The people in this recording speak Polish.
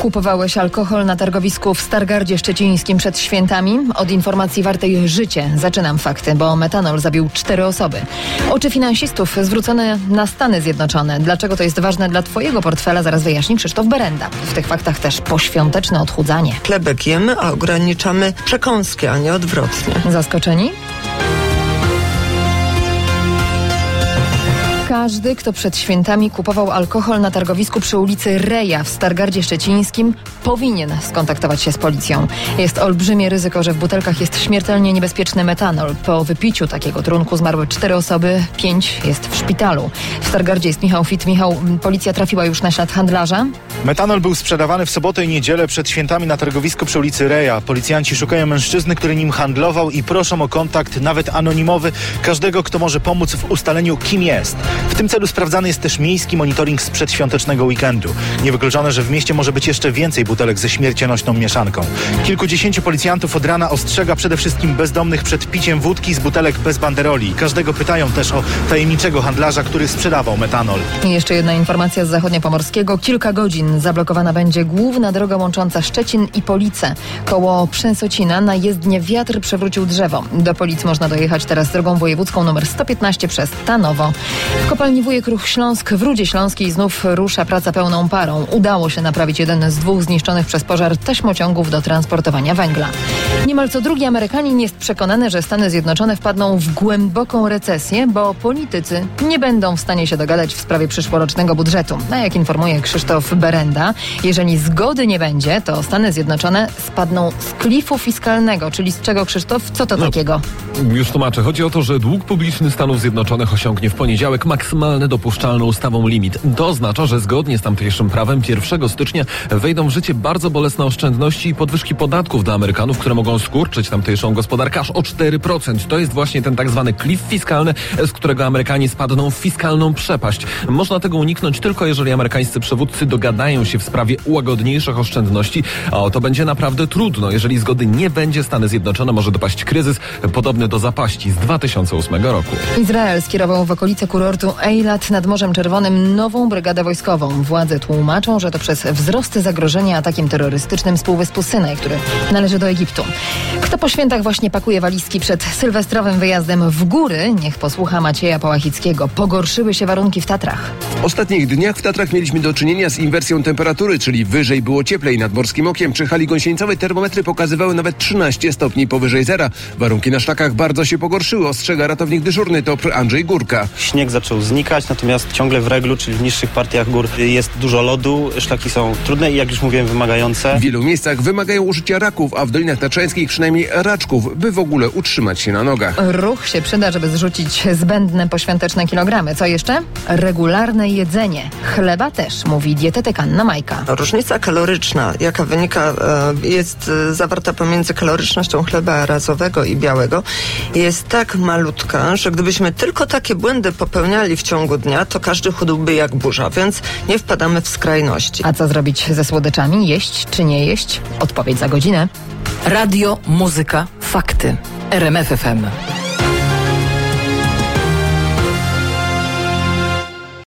Kupowałeś alkohol na targowisku w Stargardzie Szczecińskim przed świętami? Od informacji wartej życie zaczynam fakty, bo metanol zabił 4 osoby. Oczy finansistów zwrócone na Stany Zjednoczone. Dlaczego to jest ważne dla Twojego portfela? Zaraz wyjaśni Krzysztof Berenda. W tych faktach też poświąteczne odchudzanie. Chlebek jemy, a ograniczamy przekąski, a nie odwrotnie. Zaskoczeni? Każdy, kto przed świętami kupował alkohol na targowisku przy ulicy Reja w Stargardzie Szczecińskim, powinien skontaktować się z policją. Jest olbrzymie ryzyko, że w butelkach jest śmiertelnie niebezpieczny metanol. Po wypiciu takiego trunku zmarły 4 osoby, 5 jest w szpitalu. W Stargardzie jest Michał Fit. Michał, policja trafiła już na ślad handlarza? Metanol był sprzedawany w sobotę i niedzielę przed świętami na targowisku przy ulicy Reja. Policjanci szukają mężczyzny, który nim handlował i proszą o kontakt, nawet anonimowy, każdego, kto może pomóc w ustaleniu, kim jest. W tym celu sprawdzany jest też miejski monitoring z przedświątecznego weekendu. Niewykluczone, że w mieście może być jeszcze więcej butelek ze śmiercionośną mieszanką. Kilkudziesięciu policjantów od rana ostrzega przede wszystkim bezdomnych przed piciem wódki z butelek bez banderoli. Każdego pytają też o tajemniczego handlarza, który sprzedawał metanol. I jeszcze jedna informacja z zachodniopomorskiego. Kilka godzin zablokowana będzie główna droga łącząca Szczecin i Police. Koło Przęsocina na jezdnię wiatr przewrócił drzewo. Do Polic można dojechać teraz drogą wojewódzką nr 115 przez Tanowo. W kopalni Wujek Ruch Śląsk w Rudzie Śląskiej znów rusza praca pełną parą. Udało się naprawić jeden z 2 zniszczonych przez pożar taśmociągów do transportowania węgla. Niemal co drugi Amerykanin jest przekonany, że Stany Zjednoczone wpadną w głęboką recesję, bo politycy nie będą w stanie się dogadać w sprawie przyszłorocznego budżetu. A jak informuje Krzysztof Berenda, jeżeli zgody nie będzie, to Stany Zjednoczone spadną z klifu fiskalnego. Czyli z czego, Krzysztof? Co to takiego? Już tłumaczę. Chodzi o to, że dług publiczny Stanów Zjednoczonych osiągnie w poniedziałek maksymalny dopuszczalny ustawą limit. To oznacza, że zgodnie z tamtejszym prawem 1 stycznia wejdą w życie bardzo bolesne oszczędności i podwyżki podatków dla Amerykanów, które mogą skurczyć tamtejszą gospodarkę aż o 4%. To jest właśnie ten tak zwany klif fiskalny, z którego Amerykanie spadną w fiskalną przepaść. Można tego uniknąć tylko jeżeli amerykańscy przywódcy dogadają się w sprawie łagodniejszych oszczędności, a to będzie naprawdę trudno. Jeżeli zgody nie będzie, Stany Zjednoczone może dopaść kryzys podobny do zapaści z 2008 roku. Izrael skierował w okolice kurortu Eilat nad Morzem Czerwonym nową brygadę wojskową. Władze tłumaczą, że to przez wzrost zagrożenia atakiem terrorystycznym z Półwyspu Synaj, który należy do Egiptu. Kto po świętach właśnie pakuje walizki przed sylwestrowym wyjazdem w góry? Niech posłucha Macieja Połachickiego. Pogorszyły się warunki w Tatrach. W ostatnich dniach w Tatrach mieliśmy do czynienia z inwersją temperatury, czyli wyżej było cieplej. Nad Morskim Okiem przy hali gąsieńcowej termometry pokazywały nawet 13 stopni powyżej zera. Warunki na szlakach bardzo się pogorszyły, ostrzega ratownik dyżurny TOPR Andrzej Górka. Śnieg zaczął znikać, natomiast ciągle w reglu, czyli w niższych partiach gór jest dużo lodu. Szlaki są trudne i jak już mówiłem wymagające. W wielu miejscach wymagają użycia raków, a w Dolinach Tatrzańskich przynajmniej raczków, by w ogóle utrzymać się na nogach. Ruch się przyda, żeby zrzucić zbędne poświąteczne kilogramy. Co jeszcze? Regularne jedzenie. Chleba też, mówi dietetyk Anna Majka. Różnica kaloryczna, jaka wynika, jest zawarta pomiędzy kalorycznością chleba razowego i białego, jest tak malutka, że gdybyśmy tylko takie błędy popełniali w ciągu dnia, to każdy chudłby jak burza, więc nie wpadamy w skrajności. A co zrobić ze słodyczami? Jeść czy nie jeść? Odpowiedź za godzinę. Radio, muzyka, fakty. RMF FM.